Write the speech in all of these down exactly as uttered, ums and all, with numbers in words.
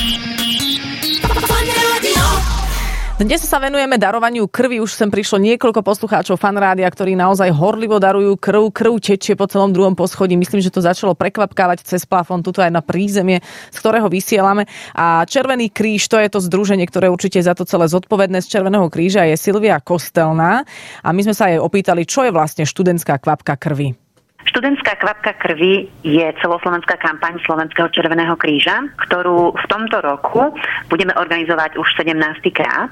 Dnes sa venujeme darovaniu krvi. Už sem prišlo niekoľko poslucháčov Fan Rádia, ktorí naozaj horlivo darujú krv. Krv tečie po celom druhom poschodí. Myslím, že to začalo prekvapkávať cez plafón, tuto aj na prízemie, z ktorého vysielame. A Červený kríž, to je to združenie, ktoré určite je za to celé zodpovedné. Z Červeného kríža je Silvia Kostelná. A my sme sa jej opýtali, čo je vlastne študentská kvapka krvi. Študentská kvapka krvi je celoslovenská kampaň Slovenského Červeného kríža, ktorú v tomto roku budeme organizovať už sedemnásty krát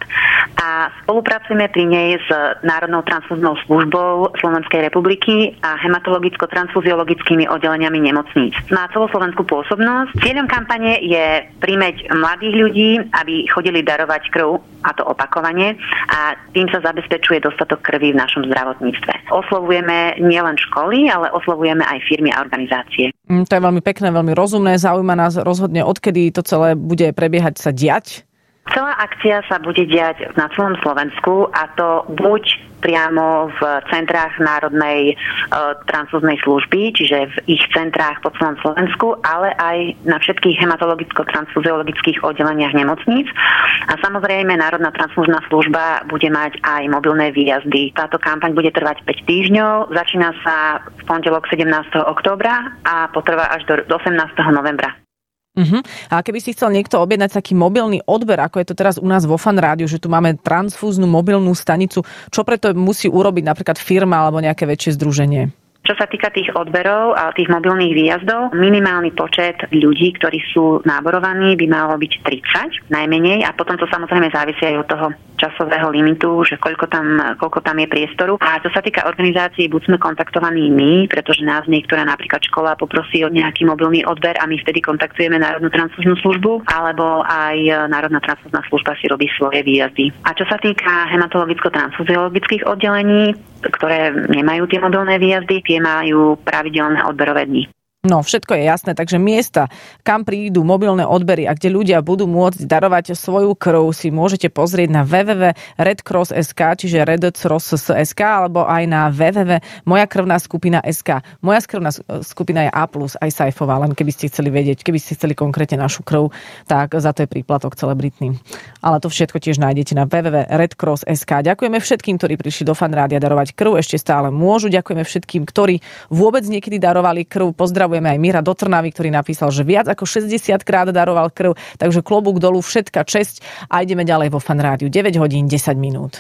a spolupracujeme pri nej s Národnou transfúznou službou Slovenskej republiky a hematologicko-transfuziologickými oddeleniami nemocníc. Má celoslovenskú pôsobnosť. Cieľom kampane je primäť mladých ľudí, aby chodili darovať krv, a to opakovane, a tým sa zabezpečuje dostatok krvi v našom zdravotníctve. Oslovujeme nielen školy, ale oslovujeme aj firmy a organizácie. Mm, to je veľmi pekné, veľmi rozumné. Zaujíma nás rozhodne, odkedy to celé bude prebiehať sa diať. Celá akcia sa bude diať na celom Slovensku, a to buď priamo v centrách Národnej e, transfúznej služby, čiže v ich centrách po celom Slovensku, ale aj na všetkých hematologicko-transfuziologických oddeleniach nemocníc. A samozrejme Národná transfúzna služba bude mať aj mobilné výjazdy. Táto kampaň bude trvať päť týždňov, začína sa v pondelok sedemnásteho októbra a potrvá až do osemnásteho novembra. Uh-huh. A keby si chcel niekto objednať taký mobilný odber, ako je to teraz u nás vo Fan Rádiu, že tu máme transfúznu mobilnú stanicu, čo preto musí urobiť napríklad firma alebo nejaké väčšie združenie? Čo sa týka tých odberov a tých mobilných výjazdov, minimálny počet ľudí, ktorí sú náborovaní, by malo byť tridsať najmenej, a potom to samozrejme závisí aj od toho časového limitu, že koľko tam, koľko tam je priestoru. A čo sa týka organizácií, buď sme kontaktovaní my, pretože nás niektorá napríklad škola poprosí o nejaký mobilný odber a my vtedy kontaktujeme Národnú transfúznu službu, alebo aj Národná transfúzna služba si robí svoje výjazdy. A čo sa týka hematologicko-transfuziologických oddelení, ktoré nemajú tie mobilné výjazdy, tie majú pravidelné odberové dni. No, všetko je jasné, takže miesta, kam prídu mobilné odbery a kde ľudia budú môcť darovať svoju krv, si môžete pozrieť na w w w bodka red cross bodka es ká, čiže red cross bodka es ká, alebo aj na w w w bodka moja krvná skupina bodka es ká. Moja krvná skupina je A plus, aj Saifová, len keby ste chceli vedieť, keby ste chceli konkrétne našu krv, tak za to je príplatok celebritný. Ale to všetko tiež nájdete na w w w bodka red cross bodka es ká. Ďakujeme všetkým, ktorí prišli do Fan Rádia darovať krv, ešte stále môžu. Ďakujeme všetkým, ktorí vôbec niekedy darovali krv. Pozdravujem aj Mira do Trnavy, ktorý napísal, že viac ako šesťdesiat krát daroval krv, takže klobúk dolu, všetka česť a ideme ďalej vo Fan Rádiu. deväť hodín desať minút.